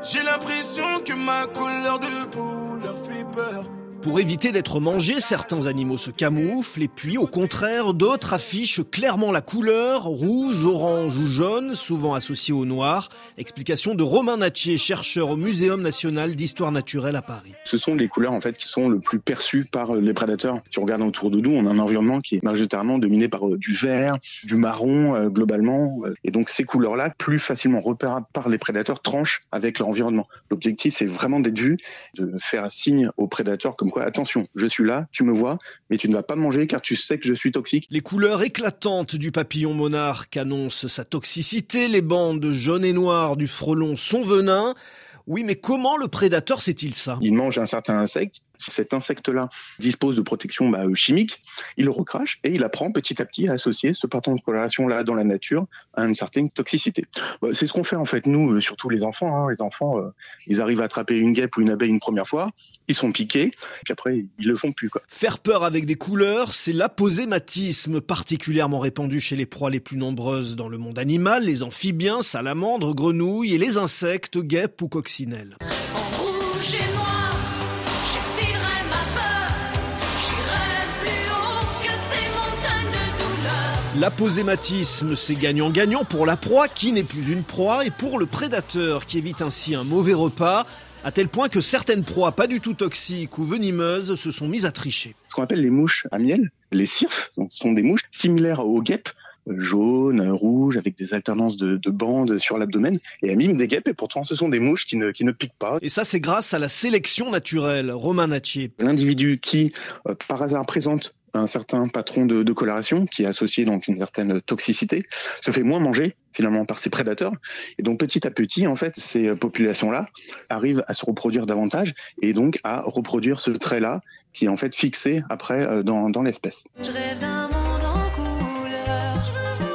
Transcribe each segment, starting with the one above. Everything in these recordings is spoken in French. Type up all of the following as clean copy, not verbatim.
J'ai l'impression que ma couleur de peau leur fait peur. Pour éviter d'être mangés, certains animaux se camouflent et puis au contraire, d'autres affichent clairement la couleur, rouge, orange ou jaune, souvent associée au noir. Explication de Romain Nattier, chercheur au Muséum national d'histoire naturelle à Paris. Ce sont les couleurs en fait qui sont le plus perçues par les prédateurs. Si on regarde autour de nous, on a un environnement qui est majoritairement dominé par du vert, du marron globalement. Et donc ces couleurs-là, plus facilement repérables par les prédateurs, tranchent avec leur environnement. L'objectif, c'est vraiment d'être vu, de faire un signe aux prédateurs comme quoi, attention, je suis là, tu me vois, mais tu ne vas pas me manger car tu sais que je suis toxique. Les couleurs éclatantes du papillon monarque annoncent sa toxicité. Les bandes jaunes et noires du frelon sont venin. Oui, mais comment le prédateur sait-il ça ? Il mange un certain insecte. Si cet insecte-là dispose de protection chimique, il le recrache et il apprend petit à petit à associer ce pattern de coloration-là dans la nature à une certaine toxicité. C'est ce qu'on fait en fait, nous, surtout les enfants. Les enfants, ils arrivent à attraper une guêpe ou une abeille une première fois, ils sont piqués, puis après, ils le font plus, quoi. Faire peur avec des couleurs, c'est l'aposématisme, particulièrement répandu chez les proies les plus nombreuses dans le monde animal, les amphibiens, salamandres, grenouilles et les insectes, guêpes ou coccinelles. En rouge et noir, j'excilerai ma peur, j'irai plus haut que ces montagnes de douleur. L'aposématisme, c'est gagnant-gagnant pour la proie qui n'est plus une proie et pour le prédateur qui évite ainsi un mauvais repas, à tel point que certaines proies pas du tout toxiques ou venimeuses se sont mises à tricher. Ce qu'on appelle les mouches à miel, les cirfes, ce sont des mouches similaires aux guêpes, jaunes, rouges, avec des alternances de bandes sur l'abdomen, et elles miment des guêpes, et pourtant ce sont des mouches qui ne piquent pas. Et ça, c'est grâce à la sélection naturelle. Romain Nattier. L'individu qui, par hasard, présente un certain patron de coloration qui est associé donc une certaine toxicité, se fait moins manger finalement par ses prédateurs. Et donc petit à petit, en fait, ces populations-là arrivent à se reproduire davantage et donc à reproduire ce trait-là qui est en fait fixé après dans l'espèce. Je rêve d'un monde en couleur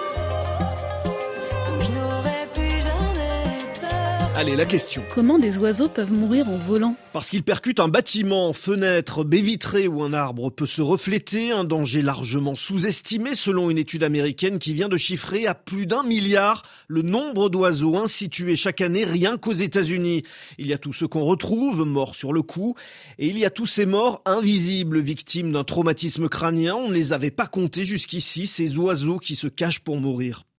où je n'aurais plus jamais peur. Allez, la question. Comment des oiseaux peuvent mourir en volant ? Parce qu'ils percutent un bâtiment, fenêtre, baie vitrée ou un arbre peut se refléter, un danger largement sous-estimé selon une étude américaine qui vient de chiffrer à plus d'1 milliard le nombre d'oiseaux ainsi tués chaque année rien qu'aux États-Unis. Il y a tous ceux qu'on retrouve, morts sur le coup, et il y a tous ces morts invisibles, victimes d'un traumatisme crânien. On ne les avait pas comptés jusqu'ici, ces oiseaux qui se cachent pour mourir.